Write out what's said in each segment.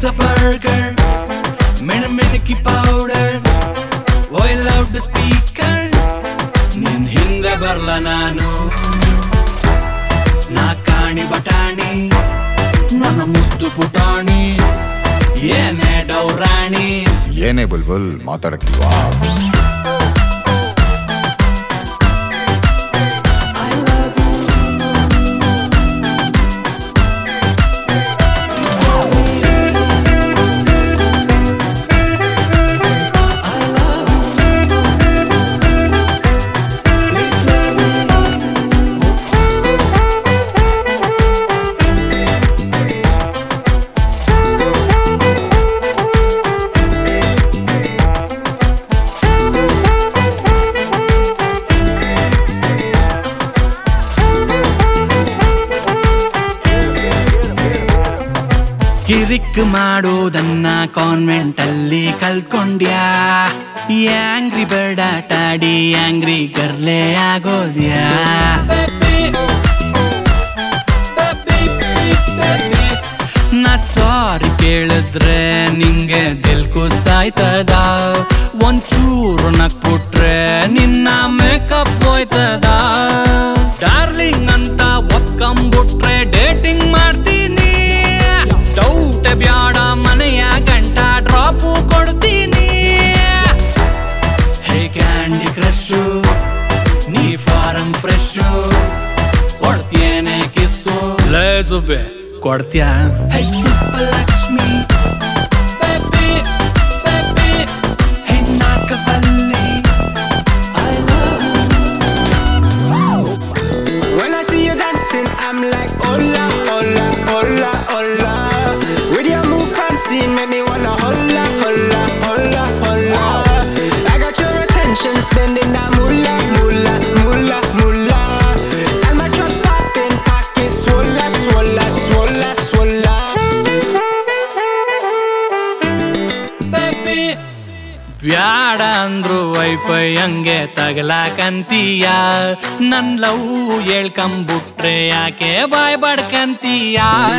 pizza burger, miniki powder, oil loud speaker. ನಿನ್ ಹಿಂದೆ ಬರ್ಲ ನಾನು ನಾ ಕಾಣಿ ಬಟಾಣಿ ನನ್ನ ಮುದ್ದು ಪುಟಾಣಿ ಏನೇ ಡೌರಾಣಿ ಏನೇ ಬುಲ್ಬುಲ್ ಮಾತಾಡಕ್ಕಿಲ್ವಾ ಕಿರಿಕ್ ಮಾಡೋದನ್ನ ಕಾನ್ವೆಂಟ್ ಅಲ್ಲಿ ಕಲ್ತ್ಕೊಂಡ್ಯಾ ಆಂಗ್ರಿ ಬರ್ಡ್ ಆಟಾಡಿ ಆಂಗ್ರಿ ಗರ್ಲೆ ಆಗೋದ್ಯಾ ನಾ ಸಾರಿ ಕೇಳಿದ್ರೆ ನಿಂಗೆ ದಿಲ್ ಕುಸಾಯ್ತದ ಒಂಚೂರು ನಕ್ಬಿಟ್ರೆ ನಿನ್ನ ಮೇಕಪ್ ಹೋಯ್ತದ ಡಾರ್ಲಿಂಗ್ ಅಂತ ಒಪ್ಕೊಂಬಿಟ್ರೆ ಡೇಟಿಂಗ್ ಮಾಡ್ತೀನಿ ಡೌಟ್ ಬ್ಯಾಡ ಮನೆಯ ಗಂಟ ಡ್ರಾಪು ಕೊಡ್ತೀನಿ ಹೇ ಕ್ಯಾಂಡಿ ಕ್ರಶು ನೀ ಫಾರಂ ಫ್ರೆಶು ಕೊಡ್ತೇನೆ ಕಿಸ್ಸು ಲೇ ಸುಬ್ಬೆ ಕೊಡ್ತೀಯಾ hey Subbalakshmi baby baby hey Nagavalli I love you. When I see you dancing, I'm like hola, hola, hola, hola. With your move fancy, make me wanna hola, hola, hola, hola. I got your attention, spending that moolah, moolah, moolah, moolah. And my truck popping, pocket swolla, swolla, swolla, swolla. Baby ಬ್ಯಾಡ ಅಂದ್ರು wifi ಹಂಗೆ ತಗಲಾಕಂತೀಯ ನನ್ love ಹೇಳ್ಕಂಬುಟ್ರೆ ಯಾಕೆ ಬಾಯ್ ಬಡ್ಕಂತೀಯ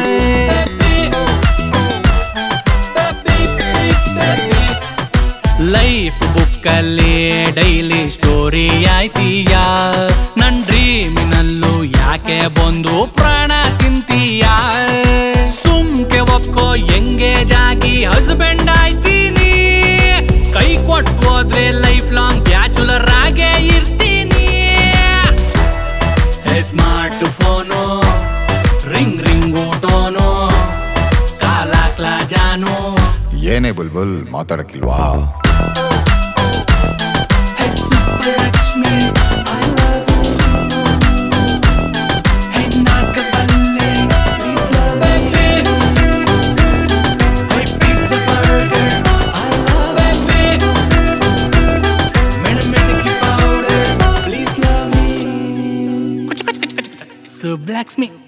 life ಬುಕ್ಕಲ್ಲಿ ಡೈಲಿ ಸ್ಟೋರಿ ಆಯ್ತೀಯ ನನ್ ಡ್ರೀಮಿನಲ್ಲೂ ಯಾಕೆ ಬಂದು ಪ್ರಾಣ ತಿಂತೀಯ ಸುಮ್ಕೆ ಒಪ್ಕೋ ಎಂಗೇಜ್ ಆಗಿ ಹಸ್ಬೆಂಡ್ ಆಯ್ತೀನಿ ಕೈ ಕೊಟ್ಟು ಹೋದ್ರೆ ಲೈಫ್ ಲಾಂಗ್ ಬ್ಯಾಚುಲರ್ ಆಗೇ ಇರ್ತೀನಿ ಸ್ಮಾರ್ಟ್ ಫೋನು ರಿಂಗ್ ರಿಂಗ್ ಊಟೋನು ಕಾಲಾಕ್ಲಾ ಜಾನು ಏನೇ ಬುಲ್ಬುಲ್ ಮಾತಾಡಕ್ಕಿಲ್ವಾ ಹೇ Subbulakshmi I love you. Hey Nagavalli please love me. Hey pizza burger I love baby. miniki powder please love me. Subbulakshmi